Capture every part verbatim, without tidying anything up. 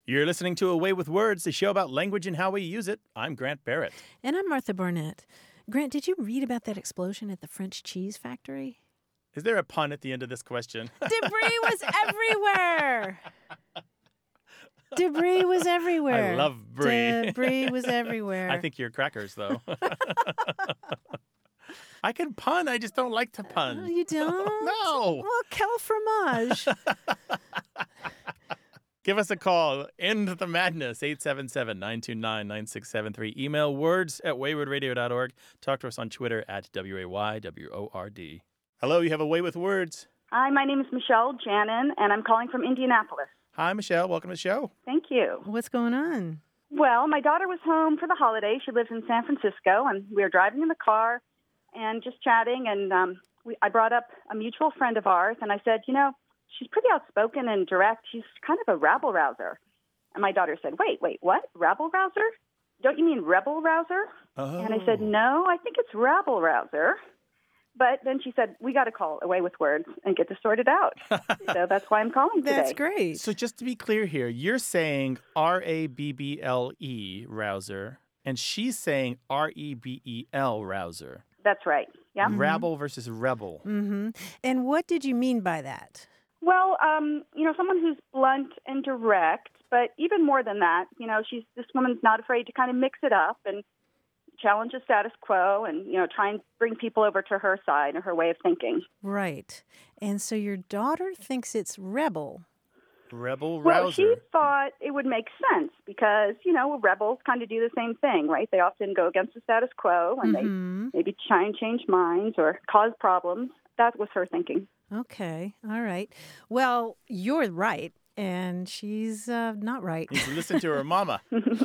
You're listening to A Way with Words, the show about language and how we use it. I'm Grant Barrett. And I'm Martha Barnett. Grant, did you read about that explosion at the French cheese factory? Is there a pun at the end of this question? Debris was everywhere. Debris was everywhere. I love brie. Debris was everywhere. I think you're crackers, though. I can pun. I just don't like to pun. Oh, you don't? No. Well, quel fromage. Give us a call. End the madness. eight seven seven, nine two nine, nine six seven three. Email words at wayward radio dot org. Talk to us on Twitter at W A Y W O R D. Hello, you have A Way with Words. Hi, my name is Michelle Janin, and I'm calling from Indianapolis. Hi, Michelle. Welcome to the show. Thank you. What's going on? Well, my daughter was home for the holiday. She lives in San Francisco, and we were driving in the car and just chatting, and um, we, I brought up a mutual friend of ours, and I said, you know, she's pretty outspoken and direct. She's kind of a rabble-rouser. And my daughter said, wait, wait, what? Rabble-rouser? Don't you mean rebel-rouser? Oh. And I said, no, I think it's rabble-rouser. But then she said, we got to call A Way with Words and get this sorted out. So that's why I'm calling today. That's great. So just to be clear here, you're saying R A B B L E, rouser, and she's saying R E B E L, rouser. That's right. Yeah. Mm-hmm. Rabble versus rebel. Mm-hmm. And what did you mean by that? Well, um, you know, someone who's blunt and direct, but even more than that, you know, she's this woman's not afraid to kind of mix it up and challenge the status quo and, you know, try and bring people over to her side or her way of thinking. Right. And so your daughter thinks it's rebel. Rebel Well, rouser. she thought it would make sense because, you know, rebels kind of do the same thing, right? They often go against the status quo and Mm-hmm. they maybe try and change minds or cause problems. That was her thinking. Okay. All right. Well, you're right, and she's uh, not right. Needs to listen to her mama.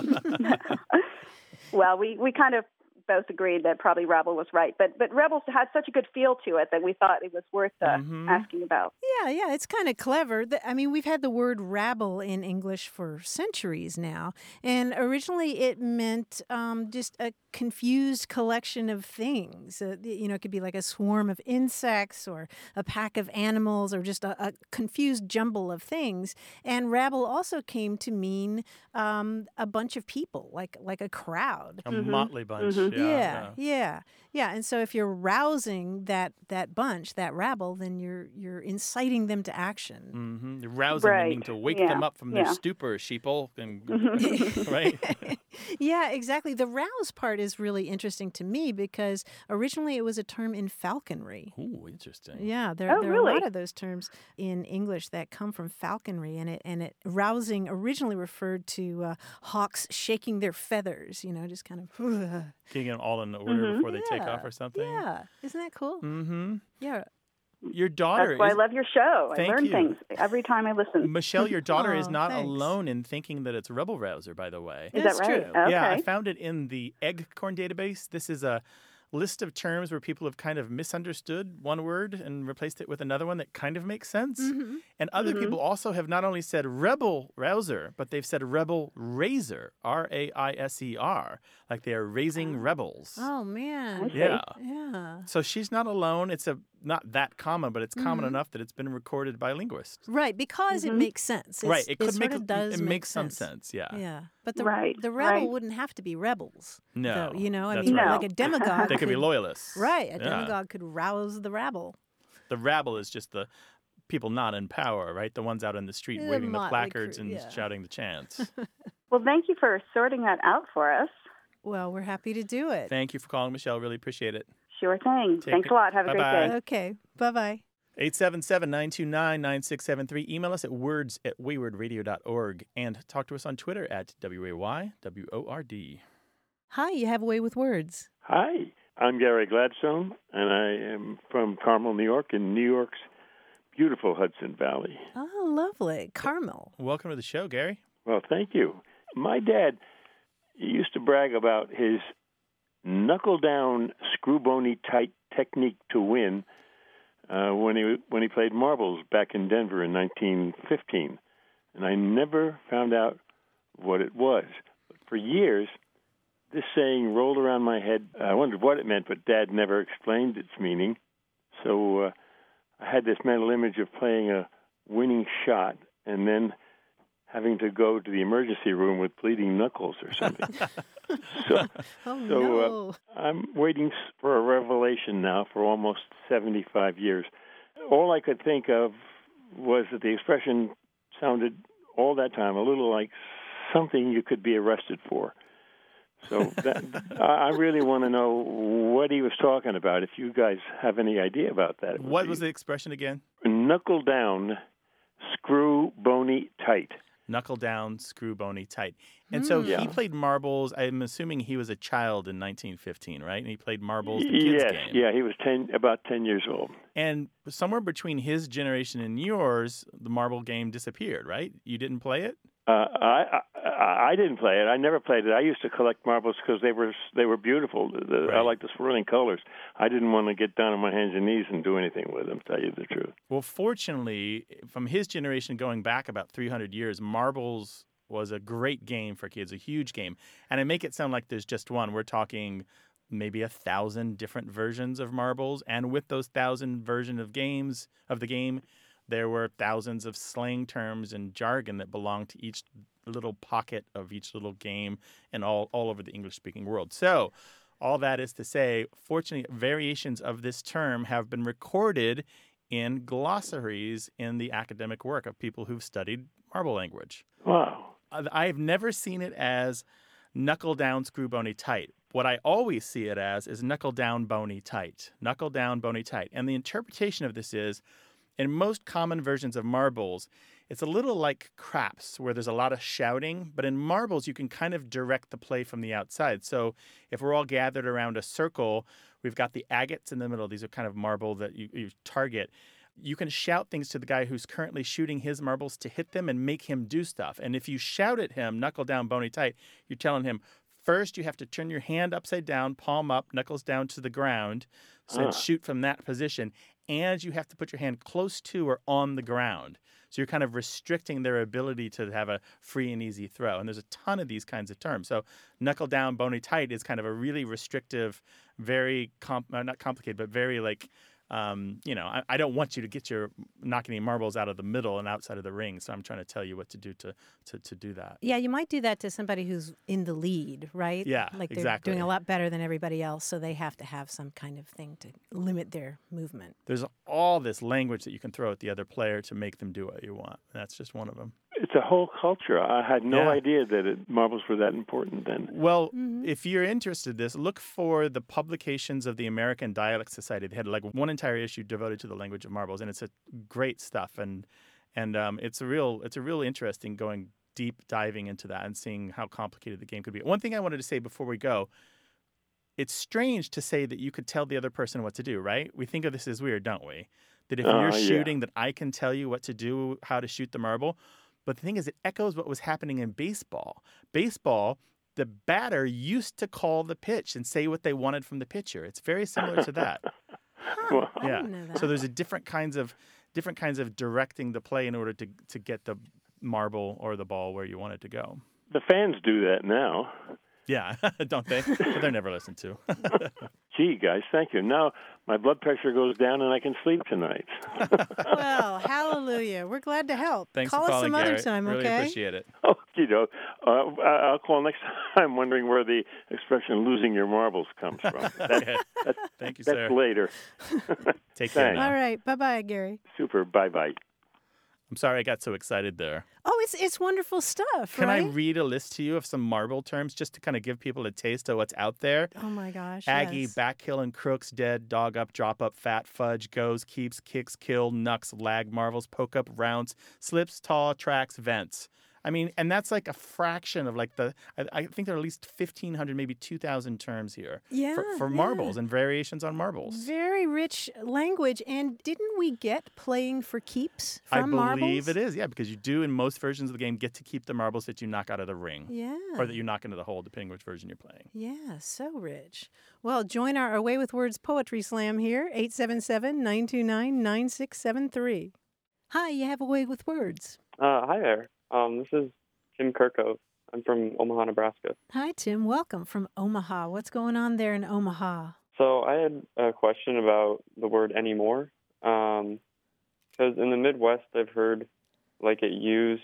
Well, we, we kind of both agreed that probably Rebel was right. But but Rebels had such a good feel to it that we thought it was worth uh, Mhm. asking about. Yeah, yeah, it's kind of clever. The- I mean, we've had the word rabble in English for centuries now, and originally it meant um, just a confused collection of things. Uh, you know, it could be like a swarm of insects or a pack of animals or just a, a confused jumble of things. And rabble also came to mean um, a bunch of people, like like a crowd. A Mhm. motley bunch. Mhm. Yeah, Yeah, yeah. yeah, yeah. And so if you're rousing that that bunch, that rabble, then you're you're inciting them to action. Mm-hmm. You're rousing them, Right. meaning to wake Yeah. them up from their Yeah. stupor, sheeple. And, right? Yeah, exactly. The rouse part is really interesting to me because originally it was a term in falconry. Ooh, interesting. Yeah, there, Oh, there are a lot really? of those terms in English that come from falconry, and it and it rousing originally referred to uh, hawks shaking their feathers. You know, just kind of. Getting them all in order Mhm. before they take Yeah, off or something. Yeah, isn't that cool? Mm-hmm. Yeah. Your daughter That's why is... I love your show. I Thank learn you. things every time I listen. Michelle, your daughter is Oh, not thanks. alone in thinking that it's rebel rouser, by the way. Is That's that right? true. Okay. Yeah, I found it in the Eggcorn database. This is a list of terms where people have kind of misunderstood one word and replaced it with another one that kind of makes sense. Mm-hmm. And other Mhm. people also have not only said rebel rouser, but they've said rebel raiser, R A I S E R, like they are raising rebels. Oh man. I see. Yeah. Yeah. So she's not alone. It's a not that common, but it's common Mhm. enough that it's been recorded by linguists. Right, because it Mhm. makes sense. It's, right. It could sort make of a- does it make makes some sense. Yeah. Yeah, but the Right, the rebel right. wouldn't have to be rebels. No. though, you know, I that's mean, right. like a demagogue. They could be could- loyalists. Right, a Yeah. demagogue could rouse the rabble. The rabble is just the people not in power, right? The ones out in the street The waving the motley placards crew, and yeah. shouting the chants. Well, thank you for sorting that out for us. Well, we're happy to do it. Thank you for calling, Michelle. Really appreciate it. Sure thing. Take Thanks it. a lot. Have a Bye-bye. great day. Okay, bye bye. eight seven seven, nine two nine, nine six seven three. Email us at words at wayward radio dot org and talk to us on Twitter at W A Y W O R D. Hi, you have a way with words. Hi, I'm Gary Gladstone, and I am from Carmel, New York, in New York's beautiful Hudson Valley. Oh, lovely. Carmel. Welcome to the show, Gary. Well, thank you. My dad used to brag about his knuckle-down, screw-bony tight technique to win uh, when he when he played marbles back in Denver in nineteen fifteen, and I never found out what it was. But for years, this saying rolled around my head. I wondered what it meant, but Dad never explained its meaning. So uh, I had this mental image of playing a winning shot and then having to go to the emergency room with bleeding knuckles or something. so, oh, so no. uh, I'm waiting for a revelation now for almost seventy-five years. All I could think of was that the expression sounded all that time a little like something you could be arrested for. So that, I really want to know what he was talking about, if you guys have any idea about that. What was the expression again? Knuckle down, screw bony tight. Knuckle down, screw bony tight. And Mm. so Yeah. he played marbles. I'm assuming he was a child in nineteen fifteen, right? And he played marbles, the kids' Yes, game. yeah, he was ten, about ten years old. And somewhere between his generation and yours, the marble game disappeared, right? You didn't play it? Uh, I, I I didn't play it. I never played it. I used to collect marbles because they were they were beautiful. The, the, I Right. like the swirling colors. I didn't want to get down on my hands and knees and do anything with them, to tell you the truth. Well, fortunately, from his generation going back about three hundred years, marbles was a great game for kids, a huge game. And I make it sound like there's just one. We're talking maybe a thousand different versions of marbles. And with those thousand version of games of the game, there were thousands of slang terms and jargon that belonged to each little pocket of each little game and all, all over the English-speaking world. So all that is to say, fortunately, variations of this term have been recorded in glossaries in the academic work of people who've studied marble language. Wow. I've never seen it as knuckle down, screw bony tight. What I always see it as is knuckle down, bony tight. Knuckle down, bony tight. And the interpretation of this is, in most common versions of marbles, it's a little like craps where there's a lot of shouting, but in marbles you can kind of direct the play from the outside. So if we're all gathered around a circle, we've got the agates in the middle. These are kind of marble that you, you target. You can shout things to the guy who's currently shooting his marbles to hit them and make him do stuff. And if you shout at him, knuckle down, bony tight, you're telling him, first you have to turn your hand upside down, palm up, knuckles down to the ground, so Ah. shoot from that position. And you have to put your hand close to or on the ground. So you're kind of restricting their ability to have a free and easy throw. And there's a ton of these kinds of terms. So knuckle down, bony tight is kind of a really restrictive, very, comp- uh, not complicated, but very like, um, you know, I, I don't want you to get your knocking any marbles out of the middle and outside of the ring. So I'm trying to tell you what to do to, to, to do that. Yeah, you might do that to somebody who's in the lead, right? Yeah, Like they're exactly. doing a lot better than everybody else, so they have to have some kind of thing to limit their movement. There's all this language that you can throw at the other player to make them do what you want. And that's just one of them. It's a whole culture. I had no Yeah. idea that it, marbles were that important then. Well, Mhm. if you're interested in this, look for the publications of the American Dialect Society. They had like one entire issue devoted to the language of marbles, and it's a great stuff. And and um, it's a real it's a real interesting going deep diving into that and seeing how complicated the game could be. One thing I wanted to say before we go, it's strange to say that you could tell the other person what to do, right? We think of this as weird, don't we? That if Uh, you're yeah. shooting, that I can tell you what to do, how to shoot the marble. But the thing is, it echoes what was happening in baseball. Baseball, the batter used to call the pitch and say what they wanted from the pitcher. It's very similar to that. Huh, Well, I yeah. didn't know that. So there's a different kinds of different kinds of directing the play in order to to get the marble or the ball where you want it to go. the fans do that now. Yeah, don't they? But they're never listened to. Gee, guys, thank you. Now my blood pressure goes down and I can sleep tonight. Well, hallelujah. We're glad to help. Thanks Call for us calling, some Garrett. other time, Really okay? appreciate it. Oh, you know, uh, I- I'll call next time wondering where the expression losing your marbles comes from. That's, Okay. that's, Thank you, that's sir. later. Take care Thanks. now. All right. Bye-bye, Gary. Super. Bye-bye. I'm sorry I got so excited there. Oh, it's it's wonderful stuff, Can right? I read a list to you of some marble terms just to kind of give people a taste of what's out there? Oh, my gosh. Aggie, yes. backhill and crooks, dead, dog up, drop up, fat, fudge, goes, keeps, kicks, kill, knucks, lag, marvels, poke up, rounds, slips, taw, tracks, vents. I mean, and that's like a fraction of like the, I, I think there are at least fifteen hundred, maybe two thousand terms here Yeah, for, for yeah. marbles and variations on marbles. Very rich language. And didn't we get playing for keeps I from believe marbles? it is, yeah, because you do in most versions of the game get to keep the marbles that you knock out of the ring Yeah. or that you knock into the hole, depending which version you're playing. Yeah, so rich. Well, join our Away with Words Poetry Slam here, eight seven seven, nine two nine, nine six seven three. Hi, you have Away with Words. Uh, hi there. Um, this is Jim Kirkove. I'm from Omaha, Nebraska. Hi, Tim. Welcome from Omaha. What's going on there in Omaha? So I had a question about the word anymore. Because in the Midwest, I've heard like it used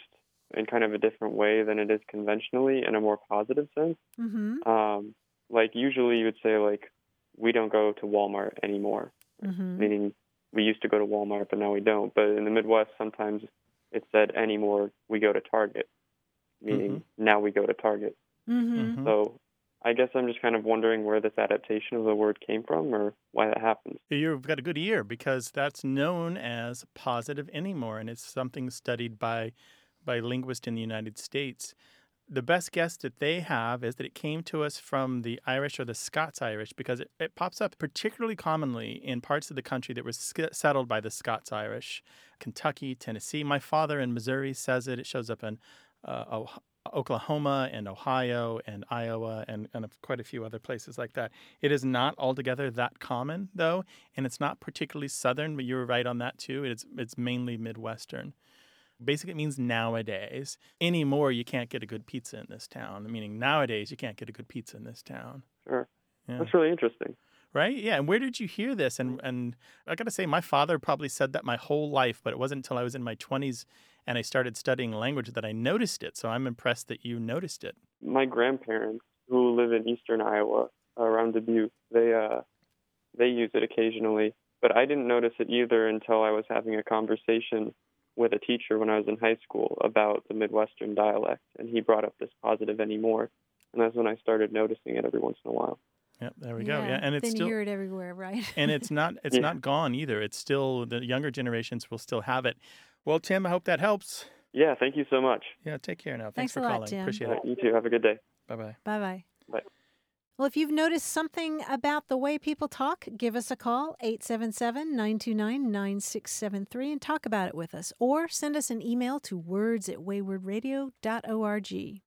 in kind of a different way than it is conventionally, in a more positive sense. Mm-hmm. Um, like usually you would say like, we don't go to Walmart anymore, Mm-hmm. meaning we used to go to Walmart, but now we don't. But in the Midwest, sometimes it said anymore, we go to Target, meaning Mm-hmm. now we go to Target. Mm-hmm. Mhm. So I guess I'm just kind of wondering where this adaptation of the word came from or why that happens. You've got a good ear because that's known as positive anymore, and it's something studied by by linguists in the United States. The best guess that they have is that it came to us from the Irish or the Scots-Irish because it, it pops up particularly commonly in parts of the country that were sk- settled by the Scots-Irish, Kentucky, Tennessee. My father in Missouri says it. It shows up in uh, oh- Oklahoma and Ohio and Iowa and, and quite a few other places like that. It is not altogether that common, though, and it's not particularly Southern, but you were right on that, too. It's, it's mainly Midwestern. Basically, it means nowadays. Anymore, you can't get a good pizza in this town, meaning nowadays you can't get a good pizza in this town. Sure. Yeah. That's really interesting. Right? Yeah. And where did you hear this? And and I got to say, my father probably said that my whole life, but it wasn't until I was in my twenties and I started studying language that I noticed it. So I'm impressed that you noticed it. My grandparents, who live in eastern Iowa, around Dubuque, they uh, they use it occasionally. But I didn't notice it either until I was having a conversation with a teacher when I was in high school about the Midwestern dialect, and he brought up this positive anymore, and that's when I started noticing it every once in a while. Yep, there we go. Yeah, and it's then still you hear it everywhere, right? and it's not it's Yeah. not gone either. It's still the younger generations will still have it. Well, Tim, I hope that helps. Yeah, thank you so much. Yeah, take care now. Thanks, Thanks for a lot, calling. Tim. Appreciate Uh, it. you too. Have a good day. Bye bye. Bye-bye. Bye. Well, if you've noticed something about the way people talk, give us a call, eight seven seven, nine two nine, nine six seven three, and talk about it with us. Or send us an email to words at wayward radio dot org.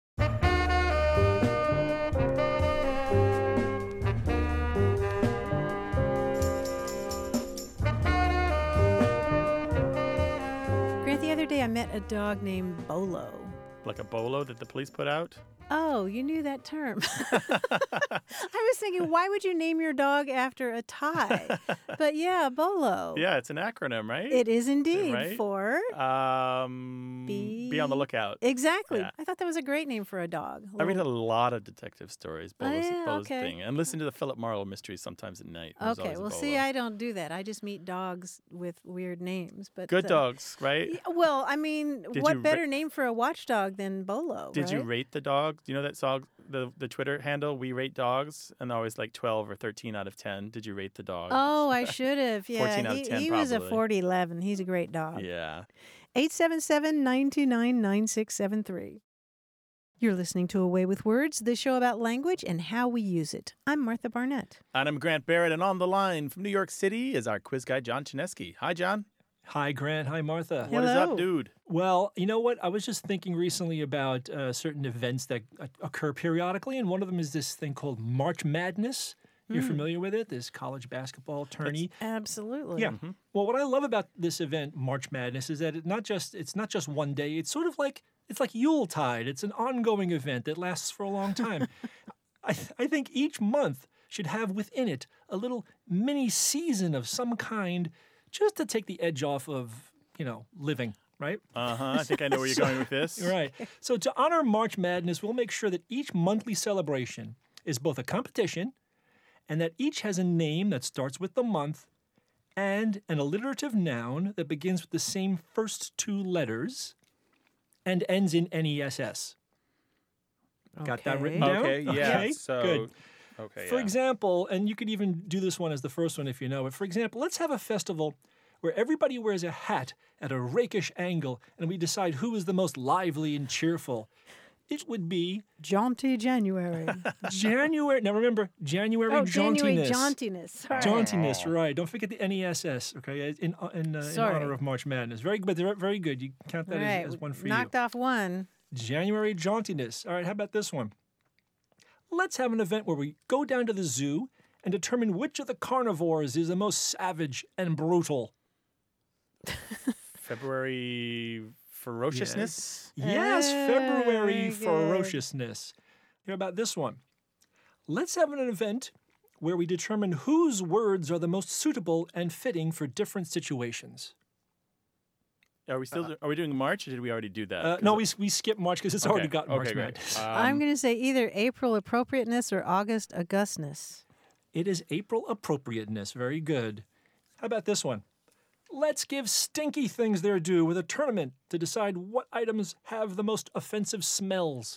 Grant, the other day I met a dog named Bolo. Like a bolo that the police put out? Oh, you knew that term. I was thinking, why would you name your dog after a tie? But yeah, Bolo. Yeah, it's an acronym, right? It is indeed Right? for Um, Be- be on the lookout. exactly. Yeah. I thought that was a great name for a dog. I read a Little- lot of detective stories, Oh, Bolo's, yeah, Bolo's okay. thing, and listen to the Philip Marlowe mysteries sometimes at night. There's Okay, always a well, see, Bolo. I don't do that. I just meet dogs with weird names. But Good uh, dogs, right? yeah, well, I mean, Did what you ra- better name for a watchdog than Bolo? Did you right? rate the dog? Do you know that song, the the Twitter handle? We rate dogs, and always like twelve or thirteen out of ten. Did you rate the dog? Oh, I should have. Yeah, fourteen out of he, ten he was a probably. forty eleven. He's a great dog. Yeah. eight seven seven, nine two nine, nine six seven three. You're listening to Away with Words, the show about language and how we use it. I'm Martha Barnett. And I'm Grant Barrett, and on the line from New York City is our quiz guy, John Chinesky. Hi, John. Hi, Grant. Hi, Martha. What is Hello. up, dude? Well, you know what? I was just thinking recently about uh, certain events that uh, occur periodically, and one of them is this thing called March Madness. You're familiar with it? This college basketball tourney. Absolutely. Yeah. Well, what I love about this event, March Madness, is that it not just it's not just one day. It's sort of like it's like Yuletide. It's an ongoing event that lasts for a long time. I th- I think each month should have within it a little mini season of some kind, just to take the edge off of you know living. Right? Uh huh. I think I know where you're going with this. Right. So to honor March Madness, we'll make sure that each monthly celebration is both a competition and that each has a name that starts with the month and an alliterative noun that begins with the same first two letters and ends in N E S S. Got that written down? Okay. Yeah. Okay, So. good. Okay. For yeah. example, and you could even do this one as the first one if you know it. For example, let's have a festival where everybody wears a hat at a rakish angle and we decide who is the most lively and cheerful. It would be Jaunty January. January. Now remember, January oh, January jauntiness. jauntiness. Sorry. Jauntiness, right. Don't forget the N E S S, okay, in, uh, in, uh, in Sorry. honor of March Madness. Very good, but they're very good. You count that Right. as, as one for Knocked off one. you. January jauntiness. All right, how about this one? Let's have an event where we go down to the zoo and determine which of the carnivores is the most savage and brutal. February ferociousness. Yes, February Very good. ferociousness. Hear about this one. Let's have an event where we determine whose words are the most suitable and fitting for different situations. Are we still? Are we doing March, or did we already do that? Uh, 'Cause no, it- we we skipped March because it's okay. already got March okay, great. Madness. Um, I'm going to say either April appropriateness or August augustness. It is April appropriateness. Very good. How about this one? Let's give stinky things their due with a tournament to decide what items have the most offensive smells.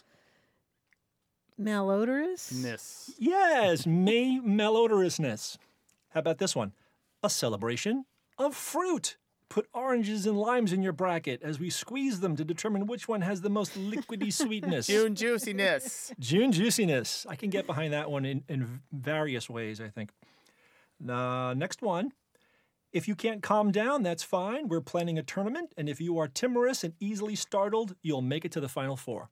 Malodorous? Ness. Yes, May malodorousness. How about this one? A celebration of fruit. Put oranges and limes in your bracket as we squeeze them to determine which one has the most liquidy sweetness. June juiciness. June juiciness. I can get behind that one in, in various ways, I think. Uh, next one. If you can't calm down, that's fine. We're planning a tournament, and if you are timorous and easily startled, you'll make it to the Final Four.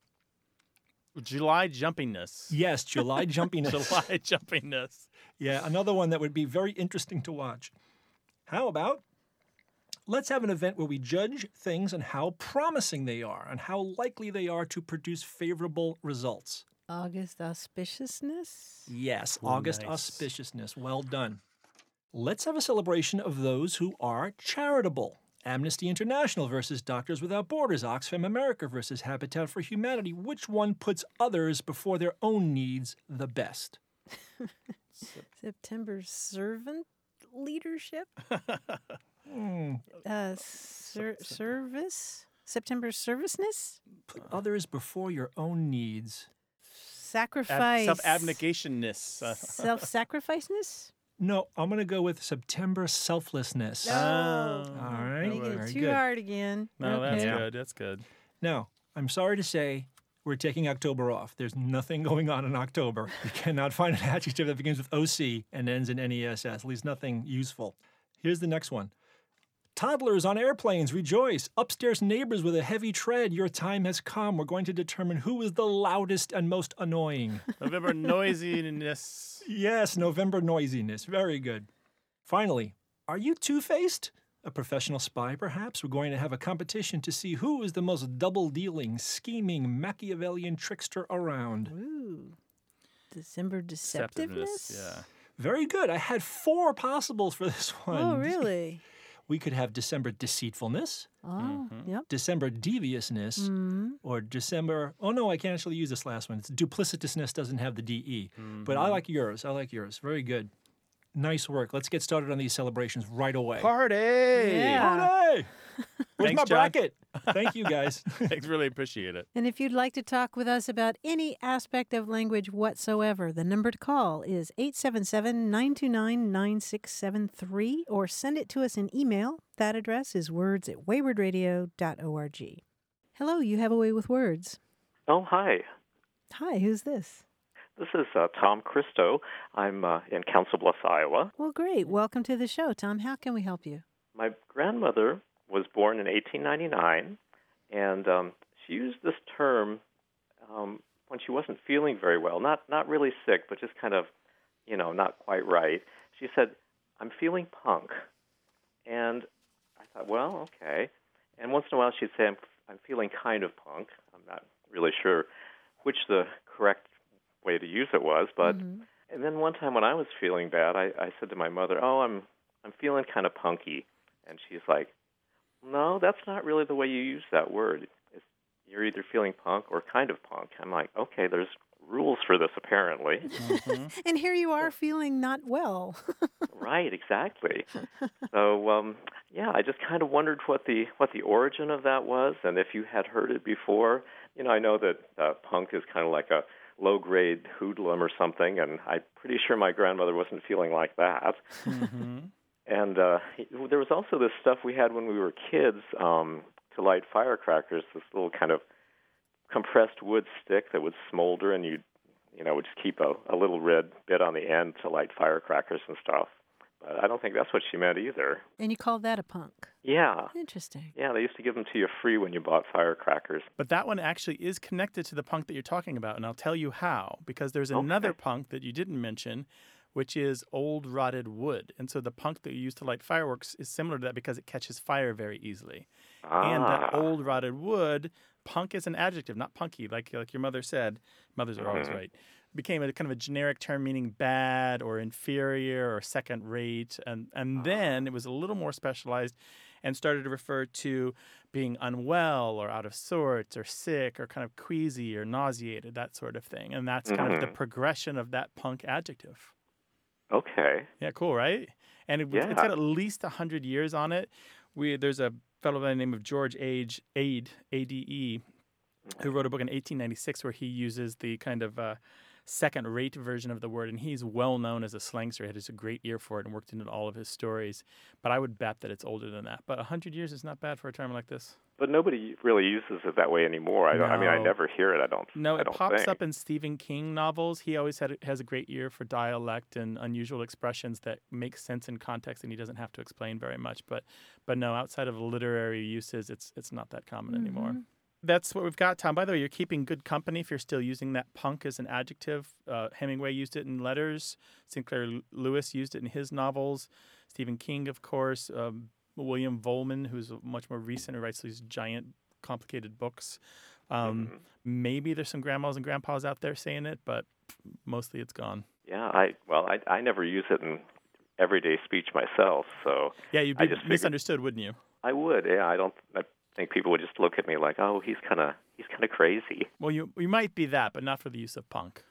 July jumpiness. Yes, July jumpiness. July jumpiness. Yeah, another one that would be very interesting to watch. How about let's have an event where we judge things on how promising they are and how likely they are to produce favorable results. August auspiciousness? Yes, Ooh, August nice. auspiciousness. Well done. Let's have a celebration of those who are charitable. Amnesty International versus Doctors Without Borders, Oxfam America versus Habitat for Humanity. Which one puts others before their own needs the best? September servant leadership? Hmm. Uh, ser- service? September serviceness? Put others before your own needs. Sacrifice. Self-abnegationness. Uh, Self-sacrificeness? No, I'm going to go with September selflessness. Oh. All right. Making it Very too good. hard again. no, that's Okay. good. That's good. Now, I'm sorry to say we're taking October off. There's nothing going on in October. You cannot find an adjective that begins with O C and ends in N E S S, at least nothing useful. Here's the next one. Toddlers on airplanes, rejoice. Upstairs neighbors with a heavy tread, your time has come. We're going to determine who is the loudest and most annoying. November noisiness. Yes, November noisiness. Very good. Finally, are you two-faced? A professional spy, perhaps? We're going to have a competition to see who is the most double-dealing, scheming, Machiavellian trickster around. Ooh. December deceptiveness? Yeah. Very good. I had four possibles for this one. Oh, really? We could have December deceitfulness, Oh, yep. December deviousness, Mm-hmm. or December, oh no, I can't actually use this last one. It's duplicitousness doesn't have the D E. But I like yours. I like yours. Very good. Nice work. Let's get started on these celebrations right away. Party! Yeah. Party! Where's Thanks, my John. bracket? Thank you, guys. Thanks, really appreciate it. And if you'd like to talk with us about any aspect of language whatsoever, the number to call is eight seven seven, nine two nine, nine six seven three or send it to us in email. That address is words at wayward radio dot org. Hello, you have a way with words. Oh, hi. Hi, who's this? This is uh, Tom Christo. I'm uh, in Council Bluffs, Iowa. Well, great. Welcome to the show, Tom. How can we help you? My grandmother was born in eighteen ninety-nine, and um, she used this term um, when she wasn't feeling very well, not not really sick, but just kind of, you know, not quite right. She said, "I'm feeling punk," and I thought, well, okay. And once in a while, she'd say, "I'm I'm feeling kind of punk." I'm not really sure which the correct way to use it was, but Mhm. and then one time when I was feeling bad, I, I said to my mother, "Oh, I'm I'm feeling kind of punky," and she's like, "No, that's not really the way you use that word. It's, you're either feeling punk or kind of punk." I'm like, "Okay, there's rules for this apparently." Mm-hmm. And here you are feeling not well. Right, exactly. So, um, yeah, I just kind of wondered what the what the origin of that was, and if you had heard it before. You know, I know that uh, punk is kind of like a low-grade hoodlum or something, and I'm pretty sure my grandmother wasn't feeling like that. Mm-hmm. And uh, there was also this stuff we had when we were kids um, to light firecrackers, this little kind of compressed wood stick that would smolder, and you'd, you know, would just keep a, a little red bit on the end to light firecrackers and stuff. But I don't think that's what she meant either. And you call that a punk. Yeah. Interesting. Yeah, they used to give them to you free when you bought firecrackers. But that one actually is connected to the punk that you're talking about, and I'll tell you how. Because there's Okay. another punk that you didn't mention, which is old rotted wood. And so the punk that you use to light fireworks is similar to that because it catches fire very easily. Ah. And that old rotted wood, punk is an adjective, not punky, like like your mother said. Mothers are always Mhm. right. Became a kind of a generic term meaning bad or inferior or second rate. And, and then it was a little more specialized. and started to refer to being unwell or out of sorts or sick or kind of queasy or nauseated, that sort of thing. And that's kind of the Mhm. progression of that punk adjective. Okay. Yeah, cool, right? And it, it's Yeah. got at least one hundred years on it. We There's a fellow by the name of George Age, Ade, A D E, who wrote a book in eighteen ninety-six where he uses the kind of uh, second-rate version of the word, and he's well known as a slangster. He has a great ear for it and worked into all of his stories. But I would bet that it's older than that. But one hundred years is not bad for a term like this. But nobody really uses it that way anymore. I don't. I mean, I No. never hear it. I don't. No, I it don't pops think. up in Stephen King novels. He always had has a great ear for dialect and unusual expressions that make sense in context, and he doesn't have to explain very much. But, but no, outside of literary uses, it's it's not that common anymore. Mhm. That's what we've got, Tom. By the way, you're keeping good company if you're still using that punk as an adjective. Uh, Hemingway used it in letters. Sinclair L- Lewis used it in his novels. Stephen King, of course. Um, William Volman, who's much more recent, who writes these giant, complicated books. Um, Mhm. Maybe there's some grandmas and grandpas out there saying it, but mostly it's gone. Yeah. I well, I I never use it in everyday speech myself, so Yeah, you'd I be just figured- misunderstood, wouldn't you? I would. Yeah. I don't. I think people would just look at me like, oh, he's kind of he's kind of crazy. Well, you you might be that, but not for the use of punk.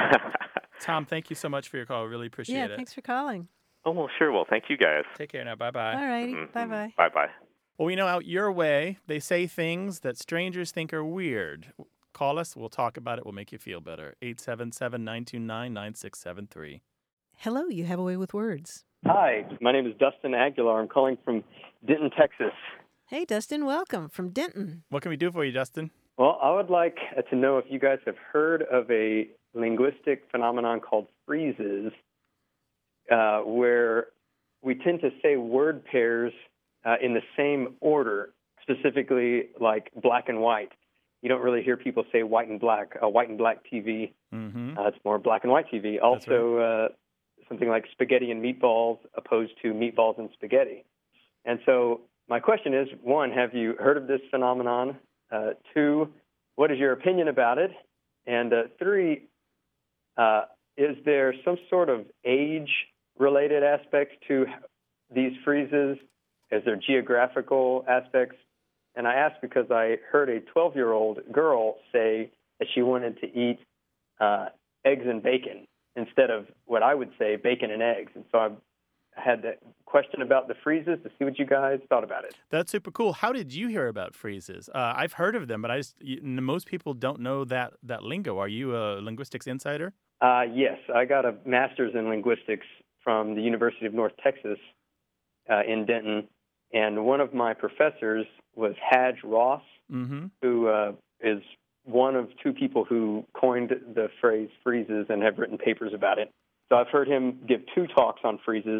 Tom, thank you so much for your call. Really appreciate Yeah, it. thanks for calling. Oh well, sure. Well, thank you guys. Take care now. Bye-bye. All righty. Bye-bye. Bye bye. Well, we know out your way, they say things that strangers think are weird. Call us. We'll talk about it. We'll make you feel better. eight seven seven, nine two nine, nine six seven three. Hello, you have a way with words. Hi, my name is Dustin Aguilar. I'm calling from Denton, Texas. Hey, Dustin, welcome from Denton. What can we do for you, Dustin? Well, I would like uh, to know if you guys have heard of a linguistic phenomenon called freezes, uh, where we tend to say word pairs uh, in the same order, specifically like black and white. You don't really hear people say white and black, uh, white and black T V. Mm-hmm. Uh, it's more black and white T V. Also, uh, something like spaghetti and meatballs opposed to meatballs and spaghetti. And so my question is, one, have you heard of this phenomenon? Uh, two, what is your opinion about it? And uh, three, uh, is there some sort of age-related aspects to these freezes? Is there geographical aspects? And I ask because I heard a twelve-year-old girl say that she wanted to eat uh, eggs and bacon instead of what I would say, bacon and eggs. And so I had that question about the freezes to see what you guys thought about it. That's super cool. How did you hear about freezes? Uh, I've heard of them, but I just you, most people don't know that that lingo. Are you a linguistics insider? Uh, yes, I got a master's in linguistics from the University of North Texas uh, in Denton, and one of my professors was Hadge Ross, Mm-hmm. who uh, is one of two people who coined the phrase freezes and have written papers about it. So I've heard him give two talks on freezes,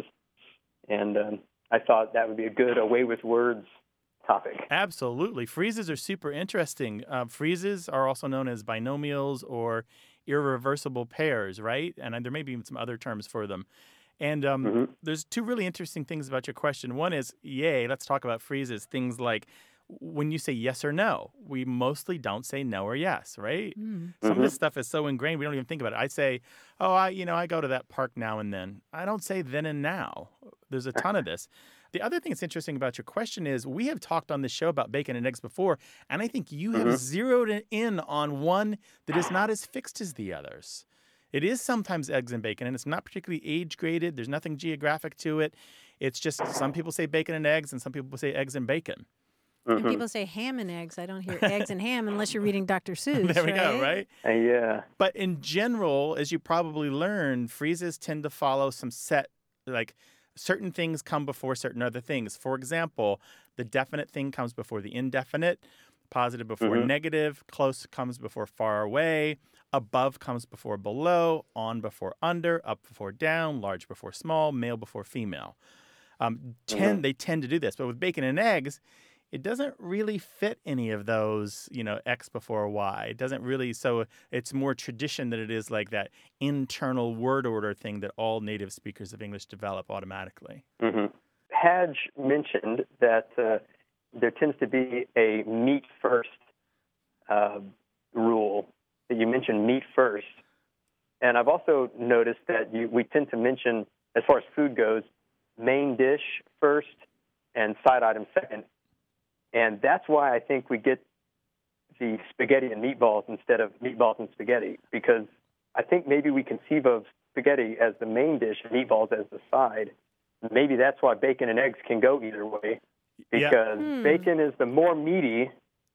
and um, I thought that would be a good away with words topic. Absolutely. Freezes are super interesting. Uh, freezes are also known as binomials or irreversible pairs, right? And uh, there may be even some other terms for them. And um, Mm-hmm. there's two really interesting things about your question. One is, yay, let's talk about freezes. Things like when you say yes or no, we mostly don't say no or yes, right? Mm. Some of Mhm. this stuff is so ingrained we don't even think about it. I say, oh, I you know, I go to that park now and then. I don't say then and now. There's a ton of this. The other thing that's interesting about your question is we have talked on this show about bacon and eggs before, and I think you have Mhm. zeroed in on one that is not as fixed as the others. It is sometimes eggs and bacon, and it's not particularly age-graded. There's nothing geographic to it. It's just some people say bacon and eggs, and some people say eggs and bacon. And Mhm. people say ham and eggs. I don't hear eggs and ham unless you're reading Doctor Seuss. There we go, right? Uh, yeah. But in general, as you probably learned, freezes tend to follow some set, like certain things come before certain other things. For example, the definite thing comes before the indefinite, positive before Mhm. negative, close comes before far away, above comes before below, on before under, up before down, large before small, male before female. Um, tend, Mhm. They tend to do this. But with bacon and eggs, it doesn't really fit any of those, you know, X before Y. It doesn't really, so it's more tradition than it is like that internal word order thing that all native speakers of English develop automatically. Mm-hmm. Hadge mentioned that uh, there tends to be a meat first uh, rule. That you mentioned meat first, and I've also noticed that you, we tend to mention, as far as food goes, main dish first and side item second. And that's why I think we get the spaghetti and meatballs instead of meatballs and spaghetti, because I think maybe we conceive of spaghetti as the main dish and meatballs as the side. Maybe that's why bacon and eggs can go either way, because Yeah. Hmm. bacon is the more meaty,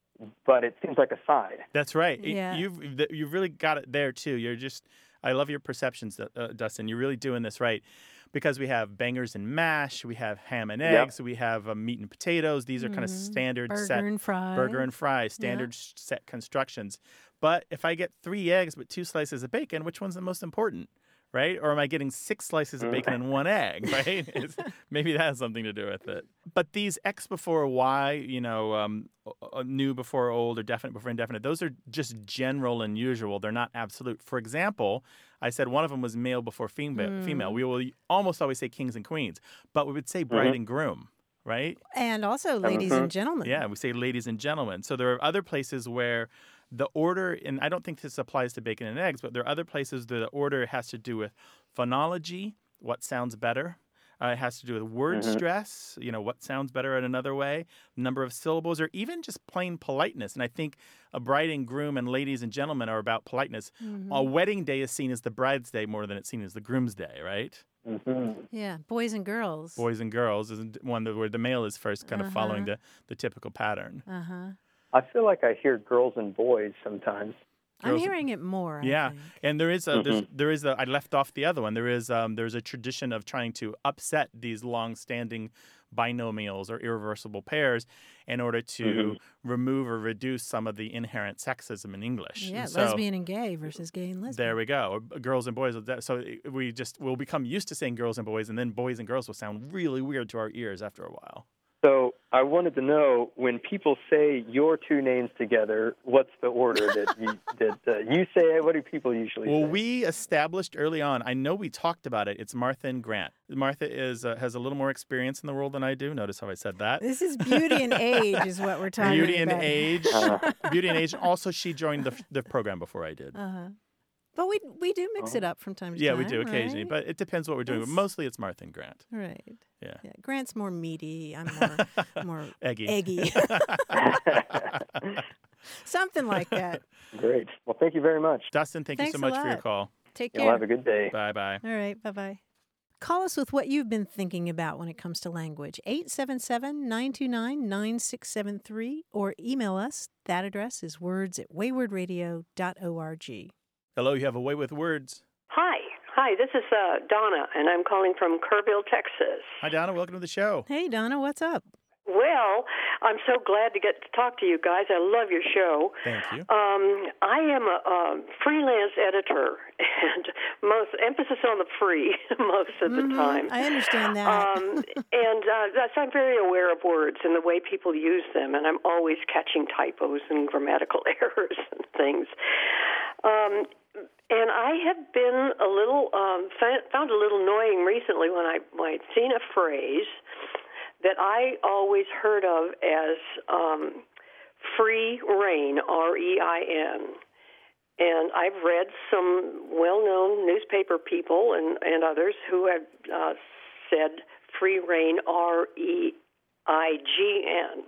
but it seems like a side. That's right. It- Yeah. You've th- you've really got it there too. You're just I love your perceptions, uh, Dustin. You're really doing this right, because we have bangers and mash, we have ham and Yep. eggs, we have uh, meat and potatoes. These are kind of Mhm. standard Burger set and fries. burger and fries, standard s set constructions. But if I get three eggs but two slices of bacon, which one's the most important? Right? Or am I getting six slices of bacon and one egg, right? It's, maybe that has something to do with it. But these X before Y, you know, um, uh, new before old or definite before indefinite, those are just general and usual. They're not absolute. For example, I said one of them was male before female. Mm. female. We will almost always say kings and queens, but we would say bride and groom, right? And also, ladies and gentlemen. Yeah, we say ladies and gentlemen. So there are other places where the order, and I don't think this applies to bacon and eggs, but there are other places that the order has to do with phonology, what sounds better. Uh, it has to do with word Mhm. stress, you know, what sounds better in another way, number of syllables, or even just plain politeness. And I think a bride and groom and ladies and gentlemen are about politeness. Mhm. A wedding day is seen as the bride's day more than it's seen as the groom's day, right? Mm-hmm. Yeah, boys and girls. Boys and girls is one that- where the male is first, kind of following Uh-huh. the, the typical pattern. Uh-huh. I feel like I hear girls and boys sometimes. I'm Girls- hearing it more. I Yeah, think. and there is a there's, Mhm. there is a I left off the other one. There is um there's a tradition of trying to upset these long-standing binomials or irreversible pairs in order to Mhm. remove or reduce some of the inherent sexism in English. Yeah, And so lesbian and gay versus gay and lesbian. there we go. Or girls and boys. So it- we just we'll become used to saying girls and boys, and then boys and girls will sound really weird to our ears after a while. So I wanted to know, when people say your two names together, what's the order that you that uh, you say? What do people usually Well, say? we established early on. I know we talked about it. It's Martha and Grant. Martha is uh, has a little more experience in the world than I do. Notice how I said that. This is beauty and age, is what we're talking Beauty and about. age. Uh, Beauty and age. Also, she joined the the program before I did. Uh-huh. But we we do mix it up from time to Yeah, time. we do occasionally, right? but it depends what we're doing. But It's- mostly, it's Martha and Grant. Right. Yeah. Yeah. Grant's more meaty. I'm more more Eggy. eggy. Something like that. Great. Well, thank you very much. Dustin, thank Thanks you a so much for your lot. call. Take You'll care. have a good day. Bye bye. All right. Bye-bye. Call us with what you've been thinking about when it comes to language. eight seven seven, nine two nine, nine six seven three or email us. That address is words at wayward radio dot org. Hello, you have a way with words. Hi. Hi, this is uh, Donna, and I'm calling from Kerrville, Texas. Hi, Donna. Welcome to the show. Hey, Donna, what's up? Well, I'm so glad to get to talk to you guys. I love your show. Thank you. Um, I am a, a freelance editor, and most emphasis on the free most of the Mhm, time. I understand that. Um, and uh, that's, I'm very aware of words and the way people use them, and I'm always catching typos and grammatical errors and things. Um, and I have been a little um, found a little annoying recently when I when I'd seen a phrase that I always heard of as um, free reign, R E I N. And I've read some well-known newspaper people and, and others who have uh, said free reign, R E I G N.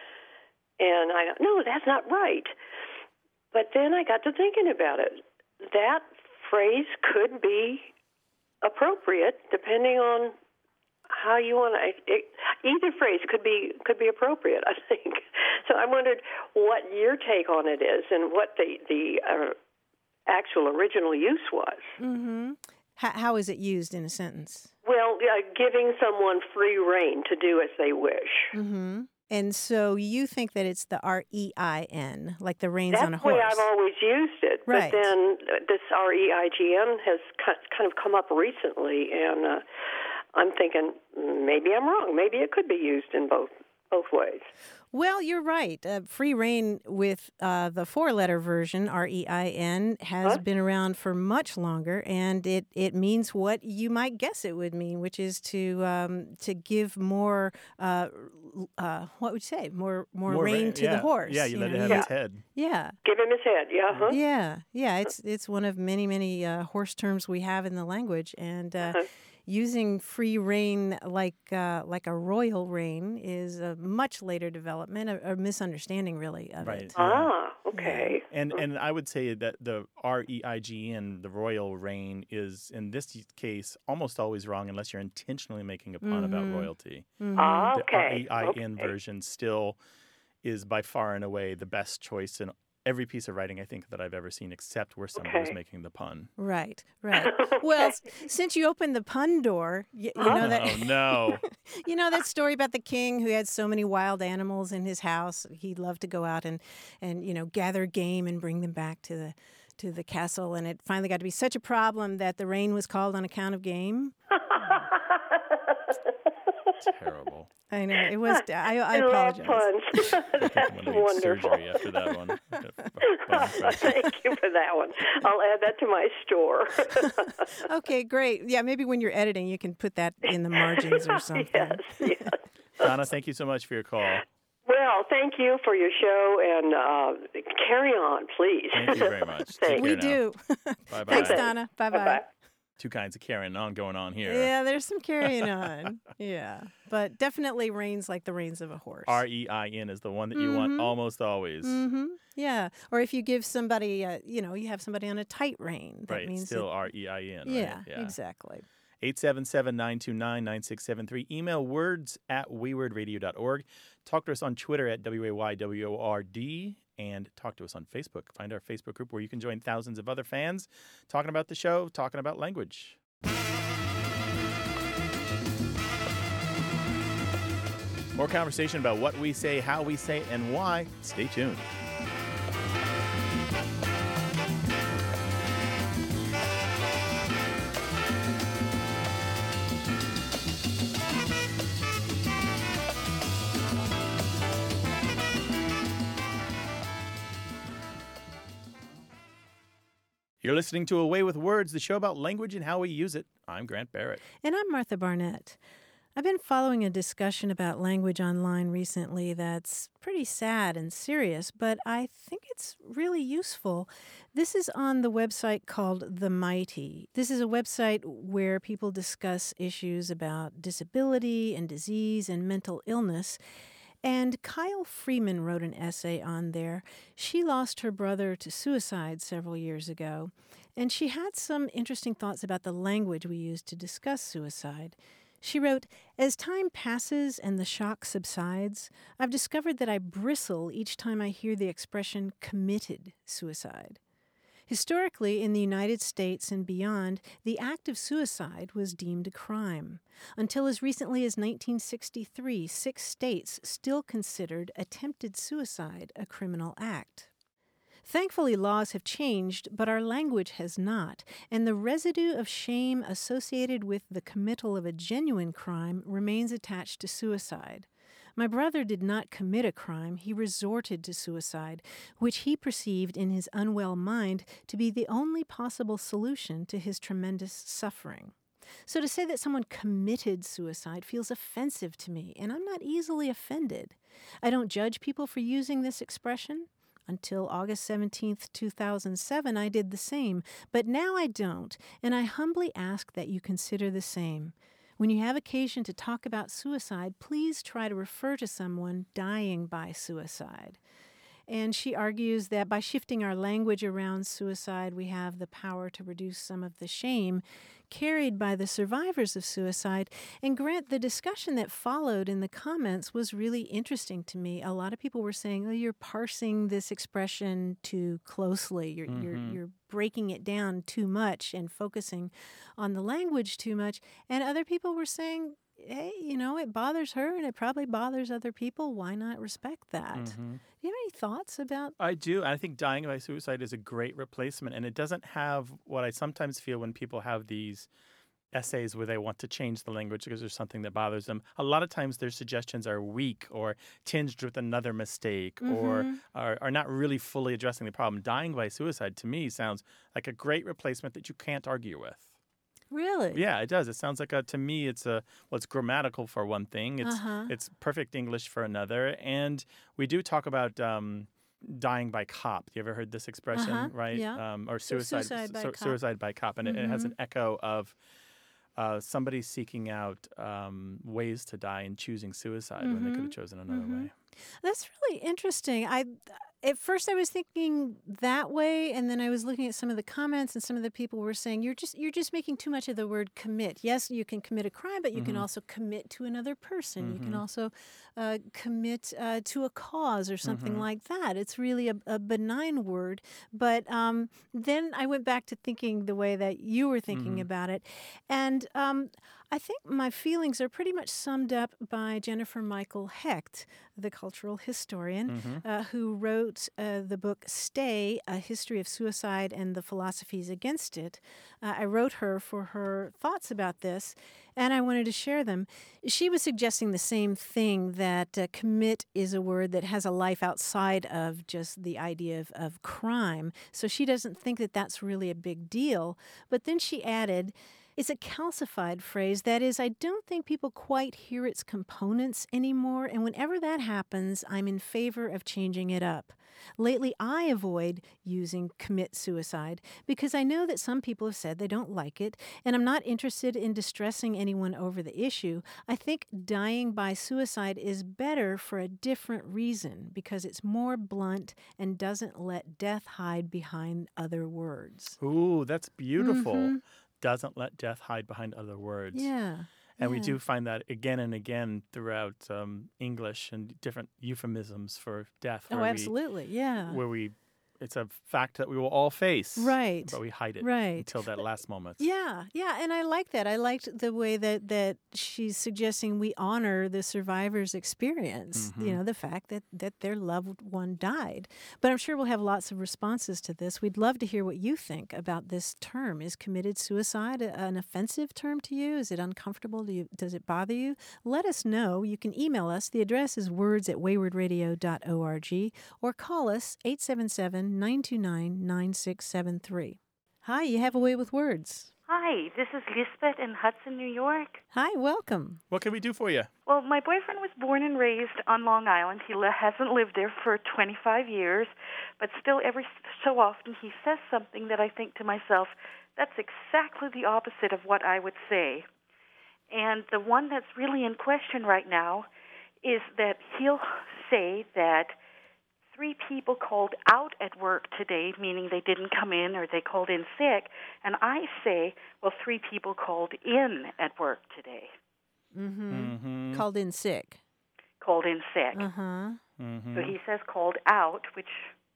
And I thought, no, that's not right. But then I got to thinking about it. That phrase could be appropriate depending on how you want to. Either phrase could be could be appropriate, I think. So I wondered what your take on it is and what the the uh, actual original use was. Mm-hmm. How, how is it used in a sentence? Well, uh, giving someone free rein to do as they wish. Mm-hmm. And so you think that it's the R E I N, like the reins That's on a the way horse. I've always used it. Right. But then this R E I G N has kind of come up recently, and uh, I'm thinking maybe I'm wrong. Maybe it could be used in both both ways. Well, you're right. Uh, free reign with uh, the four-letter version, R E I N, has Huh? been around for much longer, and it, it means what you might guess it would mean, which is to um, to give more, uh, uh, what would you say, more more, More rein rein, to yeah. the horse. Yeah, you let know? it have yeah. its head. Yeah. Give him his head, yeah, huh? Yeah, yeah. It's it's one of many many uh, horse terms we have in the language, and uh, Uh-huh. using free reign like uh, like a royal reign is a much later development, a, a misunderstanding really of Right. it. Ah, okay. And and I would say that the R E I G N, the royal reign, is in this case almost always wrong unless you're intentionally making a pun about Mhm. royalty. Mhm. Ah, The okay. R E I N okay. version still is by far and away the best choice in every piece of writing I think that I've ever seen, except where somebody was Okay. making the pun. Right, right. Well, s- since you opened the pun door, you, you know that Oh no! you know that story about the king who had so many wild animals in his house. He loved to go out and, and you know gather game and bring them back to the to the castle, and it finally got to be such a problem that the rain was called on account of game. Terrible. I know it was. I, I I love apologize. puns. I think I'm That's gonna need wonderful. surgery after that one. Bone fracture. Thank you for that one. I'll add that to my store. Okay, great. Yeah, maybe when you're editing, you can put that in the margins or something. Yes, yes. Donna, thank you so much for your call. Well, thank you for your show, and uh, carry on, please. Thank you very much. Take Thank care We now. do. Bye bye. Thanks, Donna. Bye bye. Bye-bye. Two kinds of carrying on going on here. Yeah, there's some carrying on. Yeah, but definitely reins like the reins of a horse. R E I N is the one that you want Mhm. almost always. Mm-hmm. Yeah, or if you give somebody, uh, you know, you have somebody on a tight rein. That Right, means still that- R E I N. yeah, right? exactly. eight seven seven, nine two nine, nine six seven three. Email words at wayward radio dot org. Talk to us on Twitter at W A Y W O R D. And talk to us on Facebook. Find our Facebook group where you can join thousands of other fans talking about the show, talking about language. More conversation about what we say, how we say it, and why. Stay tuned. You're listening to Away with Words, the show about language and how we use it. I'm Grant Barrett. And I'm Martha Barnett. I've been following a discussion about language online recently that's pretty sad and serious, but I think it's really useful. This is on the website called The Mighty. This is a website where people discuss issues about disability and disease and mental illness. And Kyle Freeman wrote an essay on there. She lost her brother to suicide several years ago, and she had some interesting thoughts about the language we use to discuss suicide. She wrote, "As time passes and the shock subsides, I've discovered that I bristle each time I hear the expression committed suicide. Historically, in the United States and beyond, the act of suicide was deemed a crime. Until as recently as nineteen sixty-three, six states still considered attempted suicide a criminal act. Thankfully, laws have changed, but our language has not, and the residue of shame associated with the committal of a genuine crime remains attached to suicide. My brother did not commit a crime, he resorted to suicide, which he perceived in his unwell mind to be the only possible solution to his tremendous suffering. So to say that someone committed suicide feels offensive to me, and I'm not easily offended. I don't judge people for using this expression. Until August seventeenth, two thousand seven, I did the same, but now I don't, and I humbly ask that you consider the same. When you have occasion to talk about suicide, please try to refer to someone dying by suicide." And she argues that by shifting our language around suicide, we have the power to reduce some of the shame carried by the survivors of suicide. And Grant, the discussion that followed in the comments was really interesting to me. A lot of people were saying, oh, you're parsing this expression too closely. You're, Mm-hmm. you're, you're breaking it down too much and focusing on the language too much. And other people were saying, hey, you know, it bothers her and it probably bothers other people. Why not respect that? Mm-hmm. Do you have any thoughts about? I do. I think dying by suicide is a great replacement, and it doesn't have what I sometimes feel when people have these essays where they want to change the language because there's something that bothers them. A lot of times their suggestions are weak or tinged with another mistake Mm-hmm. or are, are not really fully addressing the problem. Dying by suicide, to me, sounds like a great replacement that you can't argue with. Really? Yeah, it does. It sounds like a, to me, it's a, well, it's grammatical for one thing. It's Uh-huh. it's perfect English for another. And we do talk about um, dying by cop. You ever heard this expression, Uh-huh, right? yeah. Um, or So suicide, suicide by su- cop. suicide by cop. And it, it has Mhm. an echo of uh, somebody seeking out um, ways to die and choosing suicide mm-hmm. when they could have chosen another mm-hmm. way. That's really interesting. I at first I was thinking that way, and then I was looking at some of the comments, and some of the people were saying you're just you're just making too much of the word commit. Yes, you can commit a crime, but you mm-hmm. can also commit to another person. Mm-hmm. You can also uh, commit uh, to a cause or something mm-hmm. like that. It's really a, a benign word. But um, then I went back to thinking the way that you were thinking mm-hmm. about it, and um, I think my feelings are pretty much summed up by Jennifer Michael Hecht, the cultural historian, mm-hmm. uh, who wrote uh, the book Stay, A History of Suicide and the Philosophies Against It. Uh, I wrote her for her thoughts about this, and I wanted to share them. She was suggesting the same thing, that uh, commit is a word that has a life outside of just the idea of, of crime. So she doesn't think that that's really a big deal. But then she added, it's a calcified phrase. That is, I don't think people quite hear its components anymore, and whenever that happens, I'm in favor of changing it up. Lately, I avoid using commit suicide because I know that some people have said they don't like it, and I'm not interested in distressing anyone over the issue. I think dying by suicide is better for a different reason, because it's more blunt and doesn't let death hide behind other words. Ooh, that's beautiful. Mm-hmm. Doesn't let death hide behind other words. Yeah. And yeah. we do find that again and again throughout um, English and different euphemisms for death. Oh, absolutely, we, yeah. Where we, it's a fact that we will all face. Right. But we hide it right. until that last moment. Yeah, yeah, and I like that. I liked the way that, that she's suggesting we honor the survivor's experience, mm-hmm. you know, the fact that, that their loved one died. But I'm sure we'll have lots of responses to this. We'd love to hear what you think about this term. Is committed suicide an offensive term to you? Is it uncomfortable? Do you, does it bother you? Let us know. You can email us. The address is words at wayward radio dot org, or call us eight seven seven, nine two nine, nine six seven three. Hi, you have a way with words. Hi, this is Lisbeth in Hudson, New York. Hi, welcome. What can we do for you? Well, my boyfriend was born and raised on Long Island. He li- hasn't lived there for twenty-five years, but still every so often he says something that I think to myself, that's exactly the opposite of what I would say. And the one that's really in question right now is that he'll say that three people called out at work today, meaning they didn't come in or they called in sick, and I say, well, three people called in at work today. Mm-hmm. Mm-hmm. Called in sick. Called in sick. Uh-huh. Mm-hmm. So he says called out, which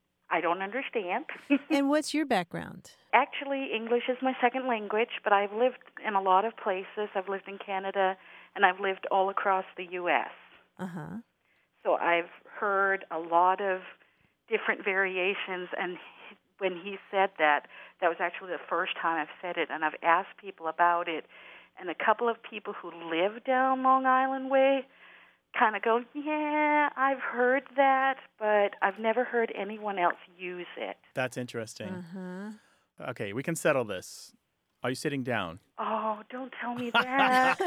I don't understand. And what's your background? Actually, English is my second language, but I've lived in a lot of places. I've lived in Canada, and I've lived all across the U S Uh-huh. So I've heard a lot of different variations, and when he said that, that was actually the first time I've said it, and I've asked people about it, and a couple of people who live down Long Island way kind of go, yeah, I've heard that, but I've never heard anyone else use it. That's interesting. Uh-huh. Okay, we can settle this. Are you sitting down? Oh, don't tell me that.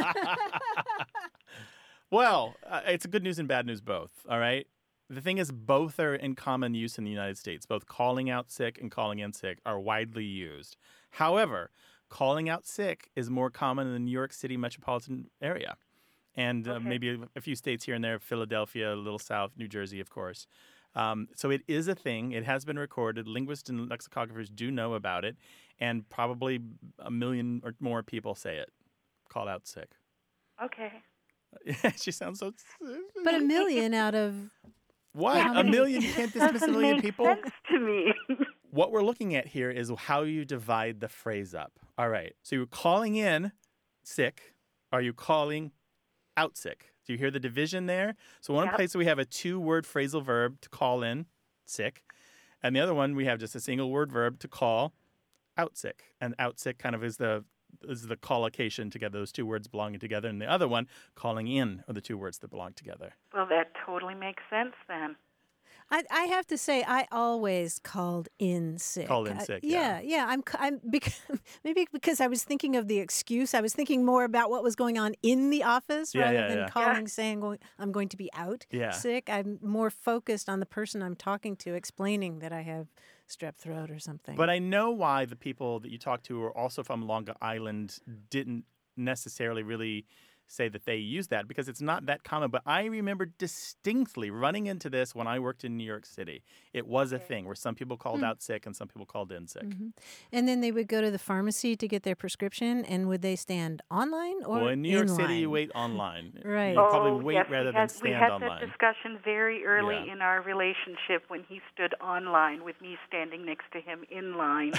Well, uh, it's good news and bad news both, all right? The thing is, both are in common use in the United States. Both calling out sick and calling in sick are widely used. However, calling out sick is more common in the New York City metropolitan area. And uh, Okay. maybe a, a few states here and there, Philadelphia, a little south, New Jersey, of course. Um, so it is a thing. It has been recorded. Linguists and lexicographers do know about it. And probably a million or more people say it. Call out sick. Okay. She sounds so... But a million out of... What? How A many? million? You can't dismiss a Doesn't million make people? sense to me. What we're looking at here is how you divide the phrase up. All right. So you're calling in sick. Are you calling out sick? Do you hear the division there? So one Yep. place we have a two-word phrasal verb to call in sick. And the other one, we have just a single word verb to call out sick. And out sick kind of is the is the collocation together, those two words belonging together. And the other one, calling in, are the two words that belong together. Well, that totally makes sense then. I, I have to say, I always called in sick. Called in I- sick, yeah, yeah. yeah. I'm, c- I'm because, maybe because I was thinking of the excuse. I was thinking more about what was going on in the office Yeah, rather yeah, than yeah. calling, saying going, I'm going to be out Yeah. sick. I'm more focused on the person I'm talking to, explaining that I have strep throat or something. But I know why the people that you talked to who are also from Long Island didn't necessarily really say that they use that because it's not that common. But I remember distinctly running into this when I worked in New York City. It was a thing where some people called Hmm. out sick and some people called in sick. Mhm. And then they would go to the pharmacy to get their prescription, and would they stand online or Well, in New York in City, you line? wait online. Right. You probably Oh, wait yes, rather we than had, we stand had online. that discussion very early Yeah. in our relationship when he stood online with me standing next to him in line.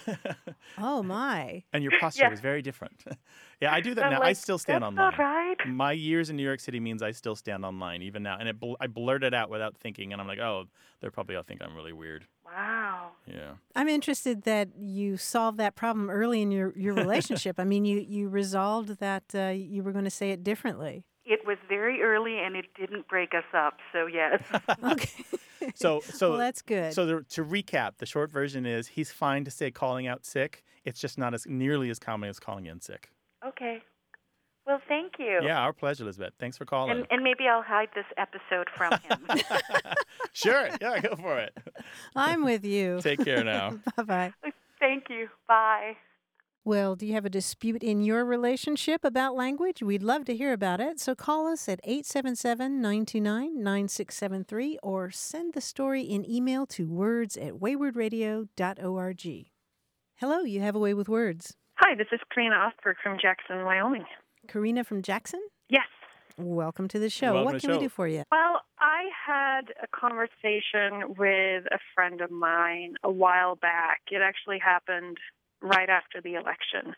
Oh my! And your posture Yeah. was very different. Yeah, I do that I'm now. I like, still stand "That's online. all right." My years in New York City means I still stand online even now. And it bl- I blurt it out without thinking, and I'm like, oh, they're probably all think I'm really weird. Wow. Yeah. I'm interested that you solved that problem early in your, your relationship. I mean, you, you resolved that uh, you were going to say it differently. It was very early, and it didn't break us up. So yes. Okay. So, so Well, that's good. So the, to recap, the short version is he's fine to say calling out sick. It's just not as nearly as common as calling in sick. Okay. Well, thank you. Yeah, our pleasure, Elizabeth. Thanks for calling. And, and maybe I'll hide this episode from him. Sure. Yeah, go for it. I'm with you. Take care now. Bye-bye. Thank you. Bye. Well, do you have a dispute in your relationship about language? We'd love to hear about it. So call us at eight seven seven, nine two nine, nine six seven three or send the story in email to words at wayward radio dot org. Hello, you have a way with words. Hi, this is Karina Ostberg from Jackson, Wyoming. Karina from Jackson? Yes. Welcome to the show. Welcome what to can the we show. do for you? Well, I had a conversation with a friend of mine a while back. It actually happened right after the election.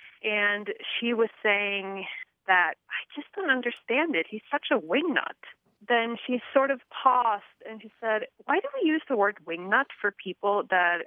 And she was saying that I just don't understand it. He's such a wingnut. Then she sort of paused and she said, why do we use the word wingnut for people that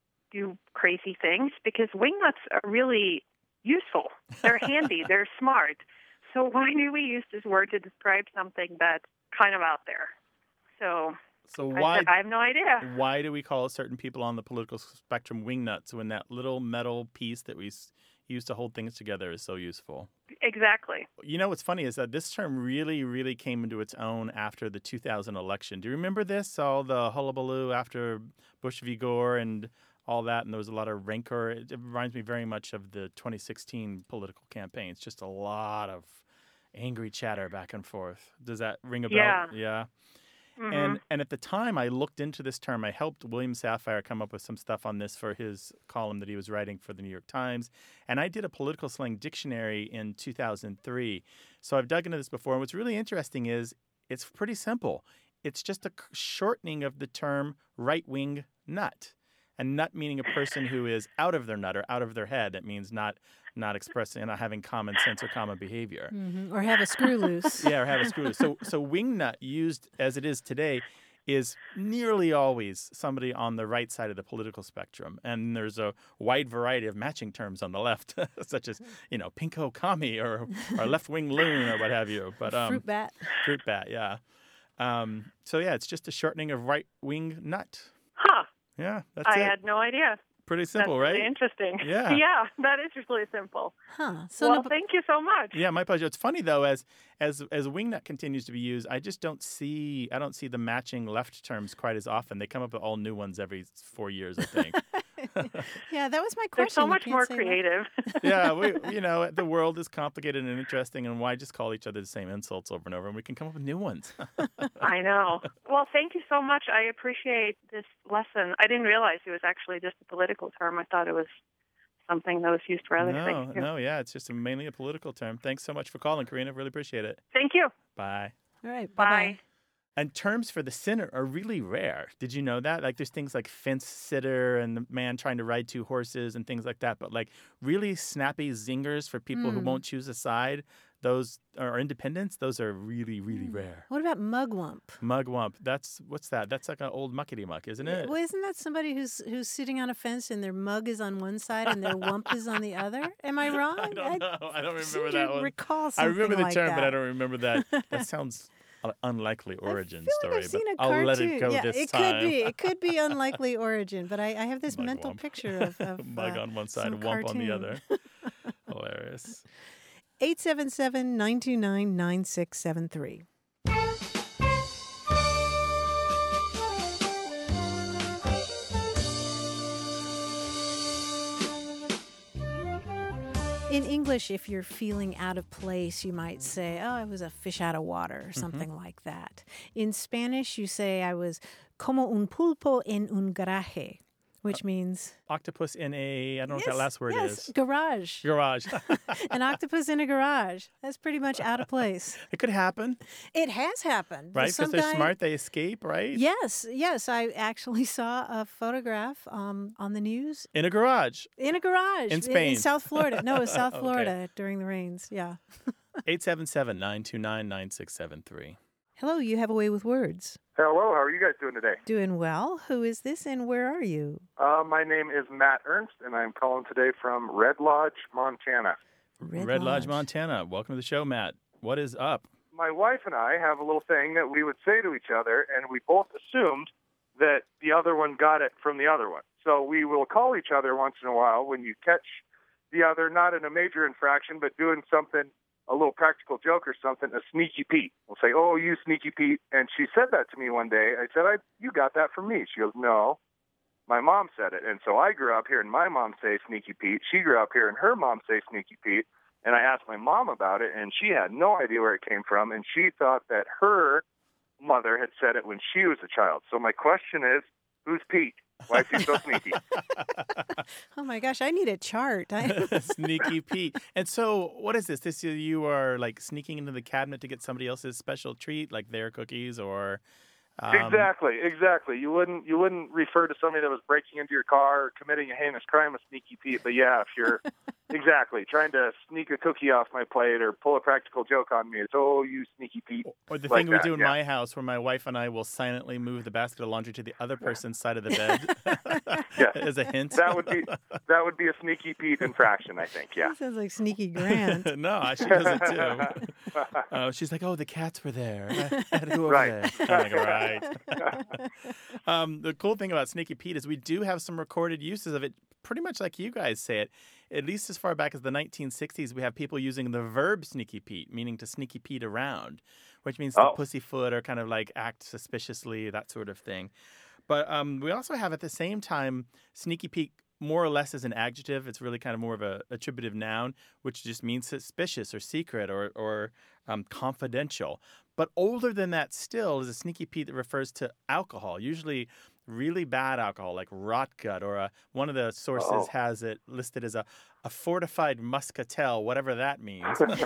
do crazy things? Because wingnuts are really useful. They're handy. They're smart. So why do we use this word to describe something that's kind of out there? So, So I why said, I have no idea. why do we call certain people on the political spectrum wingnuts when that little metal piece that we s- use to hold things together is so useful? Exactly. You know what's funny is that this term really, really came into its own after the two thousand election. Do you remember this? All the hullabaloo after Bush v. Gore and all that, and there was a lot of rancor. It, it reminds me very much of the twenty sixteen political campaign. It's just a lot of angry chatter back and forth. Does that ring a bell? Yeah. Yeah. Mhm. And and at the time, I looked into this term. I helped William Safire come up with some stuff on this for his column that he was writing for the New York Times. And I did a political slang dictionary in two thousand three. So I've dug into this before. And what's really interesting is it's pretty simple. It's just a c- shortening of the term right-wing nut. And nut meaning a person who is out of their nut or out of their head. That means not not expressing, not having common sense or common behavior. Mhm. Or have a screw loose. Yeah, or have a screw loose. So, so wingnut used as it is today is nearly always somebody on the right side of the political spectrum. And there's a wide variety of matching terms on the left, such as, you know, pinko commie or, or left-wing loon or what have you. But um, Fruit bat. Fruit bat, yeah. Um, so, yeah, it's just a shortening of right-wing nut. Huh. Yeah, that's I it. had no idea. Pretty simple, That's right? really interesting. Yeah. Yeah, that is really simple. Huh. So well, no- thank you so much. Yeah, my pleasure. It's funny though, as as as wingnut continues to be used, I just don't see I don't see the matching left terms quite as often. They come up with all new ones every four years, I think. yeah, that was my They're question. so You much can't more say that. creative. yeah, we you know the world is complicated and interesting, and why just call each other the same insults over and over? And we can come up with new ones. I know. Well, thank you so much. I appreciate this lesson. I didn't realize it was actually just a political term. I thought it was something that was used for other no, things. too. no, yeah, it's just a, mainly a political term. Thanks so much for calling, Karina. Really appreciate it. Thank you. Bye. All right. Bye. Bye-bye. And terms for the sinner are really rare. Did you know that? Like there's things like fence sitter and the man trying to ride two horses and things like that. But like really snappy zingers for people who Mm. won't choose a side, those are independents, those are really, really rare. What about mugwump? Mugwump, that's, what's that? That's like an old muckety muck, isn't it? Well, isn't that somebody who's who's sitting on a fence and their mug is on one side and their wump is on the other? Am I wrong? I don't know. I don't seem remember to that one. recall I something remember the like term, but I that. don't remember that. That sounds an unlikely origin feel story, like I've seen but a I'll cartoon. let it go yeah, this it time. could be. It could be unlikely origin, but I, I have this mental Mugwump. picture of, of Mug uh, on one side, some wump on the cartoon. other. Hilarious. eight seven seven, nine two nine, nine six seven three. In English, if you're feeling out of place, you might say, oh, I was a fish out of water or something mm-hmm. like that. In Spanish, you say, I was como un pulpo en un garaje, which means... Octopus in a, I don't know yes, what that last word yes, is. Garage. Garage. An octopus in a garage. That's pretty much out of place. It could happen. It has happened. Right, because they're smart, they escape, right? Yes, yes. I actually saw a photograph um, on the news. In a garage. In a garage. In Spain. In South Florida. No, it was South Okay. Florida during the rains, yeah. eight seven seven, nine two nine, nine six seven three. Hello, you have a way with words. Hello, how are you guys doing today? Doing well. Who is this and where are you? Uh, my name is Matt Ernst, and I'm calling today from Red Lodge, Montana. Red, Red Lodge. Lodge, Montana. Welcome to the show, Matt. What is up? My wife and I have a little thing that we would say to each other, and we both assumed that the other one got it from the other one. So we will call each other once in a while when you catch the other, not in a major infraction, but doing something, a little practical joke or something, a sneaky Pete. We'll say, oh, you sneaky Pete. And she said that to me one day. I said, I, you got that from me. She goes, no, my mom said it. And so I grew up hearing my mom say sneaky Pete. She grew up hearing her mom say sneaky Pete. And I asked my mom about it, and she had no idea where it came from. And she thought that her mother had said it when she was a child. So my question is, who's Pete? Why is he so sneaky? Oh, my gosh, I need a chart. Sneaky Pete. And so what is this? This you are like sneaking into the cabinet to get somebody else's special treat, like their cookies or... Um... Exactly, exactly. You wouldn't you wouldn't refer to somebody that was breaking into your car or committing a heinous crime as sneaky Pete. But yeah, if you're exactly trying to sneak a cookie off my plate or pull a practical joke on me, it's, oh, you sneaky Pete. Or the like thing we that, do in yeah. my house where my wife and I will silently move the basket of laundry to the other person's side of the bed yeah. as a hint. That would be that would be a sneaky Pete infraction, I think, yeah. That sounds like Sneaky Grant. No, she does it too. Uh, she's like, oh, the cats were there. I, I had to go over Right. there. I'm like, right. um, the cool thing about Sneaky Pete is we do have some recorded uses of it, pretty much like you guys say it. At least as far back as the nineteen sixties, we have people using the verb Sneaky Pete, meaning to Sneaky Pete around, which means to Oh. pussyfoot or kind of like act suspiciously, that sort of thing. But um, we also have at the same time Sneaky Pete more or less as an adjective. It's really kind of more of a attributive noun, which just means suspicious or secret or, or um, confidential. But older than that still is a Sneaky Pete that refers to alcohol, usually really bad alcohol like rot gut, or a, one of the sources Oh. has it listed as a, a fortified muscatel, whatever that means.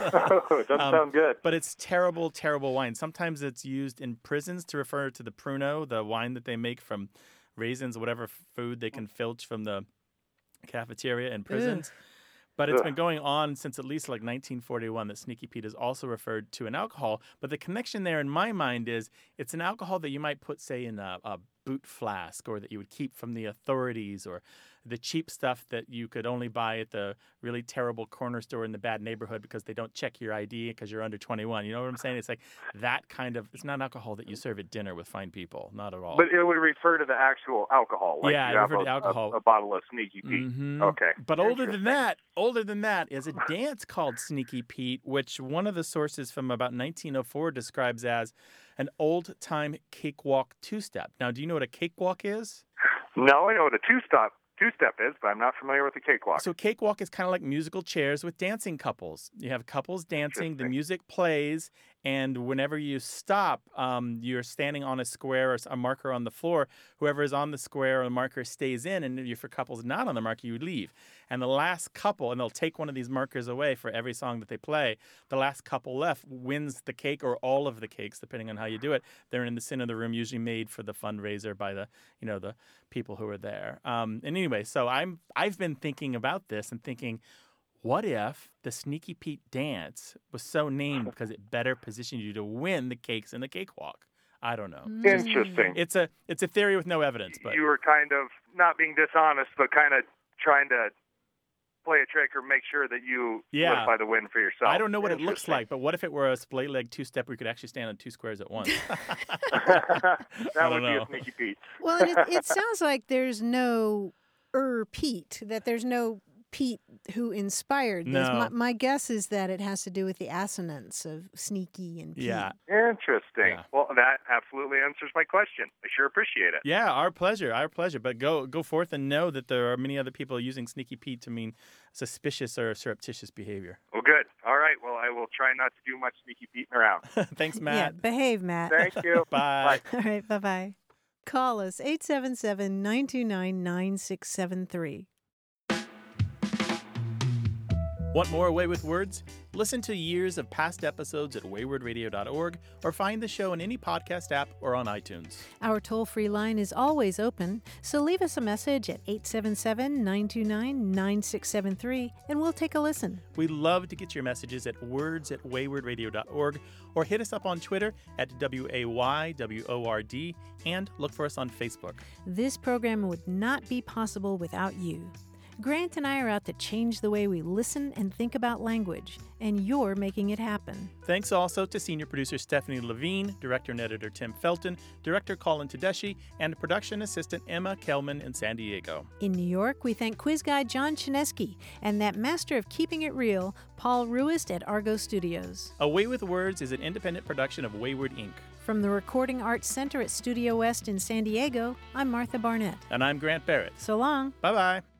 It doesn't Um, sound good. But it's terrible, terrible wine. Sometimes it's used in prisons to refer to the Pruno, the wine that they make from raisins, whatever food they can filch from the cafeteria in prisons. But it's Ugh. been going on since at least like nineteen forty-one that Sneaky Pete is also referred to an alcohol. But the connection there in my mind is it's an alcohol that you might put, say, in a, a boot flask, or that you would keep from the authorities, or the cheap stuff that you could only buy at the really terrible corner store in the bad neighborhood because they don't check your I D because you're under twenty-one. You know what I'm saying? It's like that kind of, it's not alcohol that you serve at dinner with fine people. Not at all. But it would refer to the actual alcohol. Like Yeah, you it have referred a, to alcohol. A, a bottle of Sneaky Pete. Mhm. Okay. But older than Interesting. that, older than that is a dance called Sneaky Pete, which one of the sources from about nineteen oh four describes as an old-time cakewalk two-step. Now, do you know what a cakewalk is? No, I know what a two-step two-step is, but I'm not familiar with the cakewalk. So cakewalk is kind of like musical chairs with dancing couples. You have couples dancing, the music plays, and whenever you stop, um, you're standing on a square or a marker on the floor. Whoever is on the square or the marker stays in, and if your couple's not on the marker, you leave. And the last couple, and they'll take one of these markers away for every song that they play, the last couple left wins the cake or all of the cakes, depending on how you do it. They're in the center of the room, usually made for the fundraiser by the, you know, the people who are there. Um, and anyway, so I'm I've been thinking about this and thinking, what if the Sneaky Pete dance was so named because it better positioned you to win the cakes in the cakewalk? I don't know. Interesting. It's a it's a theory with no evidence, but You were kind of not being dishonest, but kind of trying to play a trick or make sure that you Yeah. solidify the win for yourself. I don't know what it looks like, but what if it were a split leg two step where you could actually stand on two squares at once? That I would don't be know. a Sneaky Pete. Well, and it, it sounds like there's no er Pete, that there's no Pete who inspired this. No. My, my guess is that it has to do with the assonance of sneaky and Pete. Yeah. Interesting. Yeah. Well, that absolutely answers my question. I sure appreciate it. Yeah, our pleasure, our pleasure. But go go forth and know that there are many other people using Sneaky Pete to mean suspicious or surreptitious behavior. Well, good. All right. Well, I will try not to do much sneaky peeking around. Thanks, Yeah, Matt. behave, Matt. Thank you. Bye. All right, bye-bye. Call us, eight seven seven, nine two nine, nine six seven three. Want more Away with Words? Listen to years of past episodes at wayward radio dot org or find the show in any podcast app or on iTunes. Our toll-free line is always open, so leave us a message at eight seven seven, nine two nine, nine six seven three and we'll take a listen. We love to get your messages at words at wayward radio dot org or hit us up on Twitter at W A Y W O R D and look for us on Facebook. This program would not be possible without you. Grant and I are out to change the way we listen and think about language, and you're making it happen. Thanks also to senior producer Stephanie Levine, director and editor Tim Felton, director Colin Tedeschi, and production assistant Emma Kelman in San Diego. In New York, we thank quiz guy John Chinesky and that master of keeping it real, Paul Ruist at Argo Studios. Away with Words is an independent production of Wayward Incorporated. From the Recording Arts Center at Studio West in San Diego, I'm Martha Barnett. And I'm Grant Barrett. So long. Bye-bye.